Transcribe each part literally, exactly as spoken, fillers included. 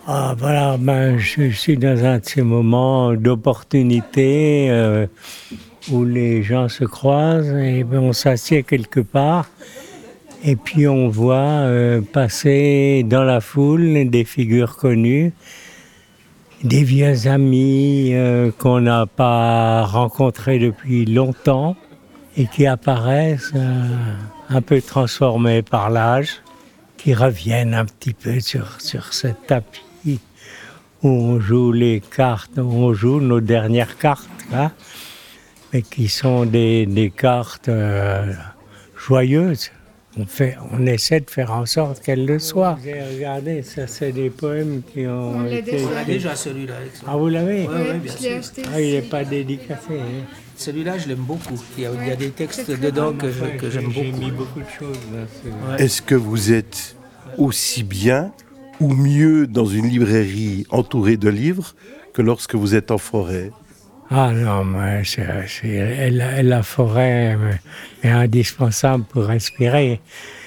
Ah voilà, ben, je suis dans un de ces moments d'opportunité euh, où les gens se croisent et ben, on s'assied quelque part et puis on voit euh, passer dans la foule des figures connues, des vieux amis euh, qu'on n'a pas rencontrés depuis longtemps et qui apparaissent euh, un peu transformés par l'âge, qui reviennent un petit peu sur, sur ce tapis où on joue les cartes, où on joue nos dernières cartes, hein, mais qui sont des, des cartes euh, joyeuses. On, fait, on essaie de faire en sorte qu'elles le soient. Vous avez regardé, ça c'est des poèmes qui ont On l'a été... déjà. On a déjà celui-là. Ah, vous l'avez? Oui, Ouais, oui, bien je l'ai sûr. acheté Ah, il n'est ici. pas dédicacé. Hein. Celui-là, je l'aime beaucoup. Il y a, il y a des textes c'est très dedans bon. que, je- Enfin, que j'aime j'ai- J'ai beaucoup. mis beaucoup de choses là. c'est- Ouais. Est-ce que vous êtes aussi bien ou mieux dans une librairie entourée de livres que lorsque vous êtes en forêt? Ah non, mais c'est, c'est- la, la forêt euh, est indispensable pour respirer.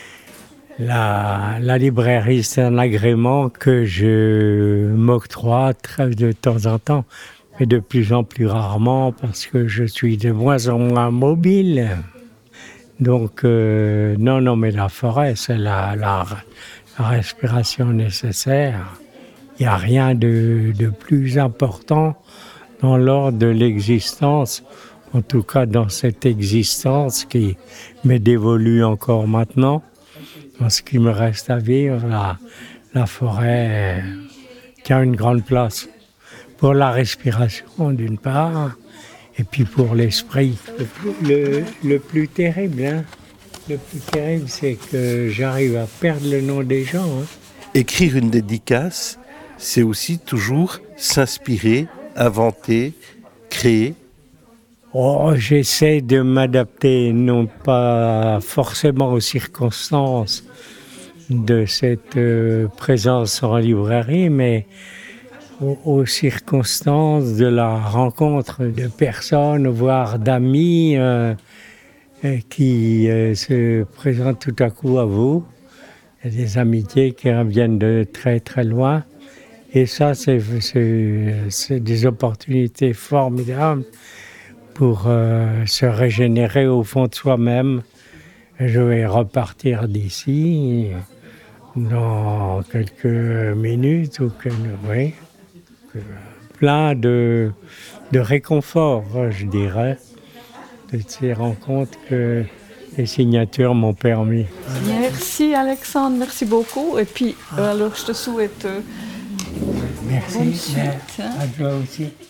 La, la librairie, c'est un agrément que je m'octroie très de temps en temps, mais de plus en plus rarement parce que je suis de moins en moins mobile. Donc, euh, non, non, mais la forêt, c'est la, la, la respiration nécessaire. Il n'y a rien de, de plus important dans l'ordre de l'existence, en tout cas dans cette existence qui m'est dévolue encore maintenant. Dans ce qui me reste à vivre, la, la forêt euh, tient une grande place pour la respiration d'une part, et puis pour l'esprit. Le plus, le, le plus terrible, hein, le plus terrible, c'est que j'arrive à perdre le nom des gens. Hein. Écrire une dédicace, c'est aussi toujours s'inspirer, inventer, créer. Oh, j'essaie de m'adapter, non pas forcément aux circonstances de cette euh, présence en librairie, mais aux, aux circonstances de la rencontre de personnes, voire d'amis euh, euh, qui euh, se présentent tout à coup à vous. Il y a des amitiés qui viennent de très très loin. Et ça, c'est, c'est, c'est des opportunités formidables pour euh, se régénérer au fond de soi-même. Je vais repartir d'ici dans quelques minutes, ou quelques, oui, plein de, de réconfort, je dirais, de ces rencontres que les signatures m'ont permis. Merci Alexandre, merci beaucoup. Et puis, euh, alors je te souhaite euh, Merci, bonne suite. mais Hein. à toi aussi.